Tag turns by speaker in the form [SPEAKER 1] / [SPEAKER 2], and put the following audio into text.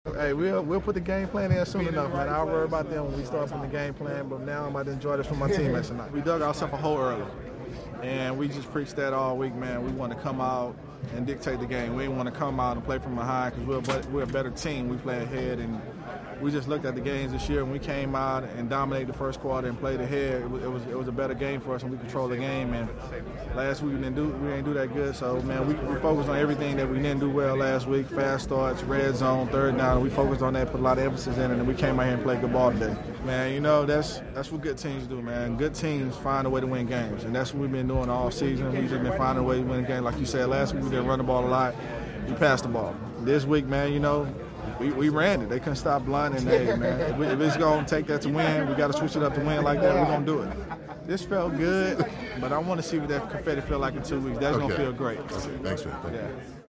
[SPEAKER 1] Hey, we'll put the game plan in soon enough, man. I'll worry about them when we start putting the game plan, but now I'm about to enjoy this with my teammates tonight. We dug ourselves a hole early, and we just preached that all week, man. We want to come out and dictate the game. We didn't want to come out and play from behind because we're a better team. We play ahead, and we just looked at the games this year, and we came out and dominated the first quarter and played ahead. It was a better game for us, and we controlled the game. And last week we didn't do that good. So, man, we focused on everything that we didn't do well last week: fast starts, red zone, third down. And we focused on that, put a lot of emphasis in it, and we came out here and played good ball today. Man, you know that's what good teams do, man. Good teams find a way to win games, and that's what we've been doing all season. We've just been finding a way to win games. Like you said, last week we didn't run the ball a lot. We passed the ball. This week, man, you know, we ran it. They couldn't stop blinding. Hey, man, if it's going to take that to win, we got to switch it up to win like that. We're going to do it. This felt good, but I want to see what that confetti feel like in 2 weeks. That's going to feel great.
[SPEAKER 2] Okay, thanks, man. Thank you.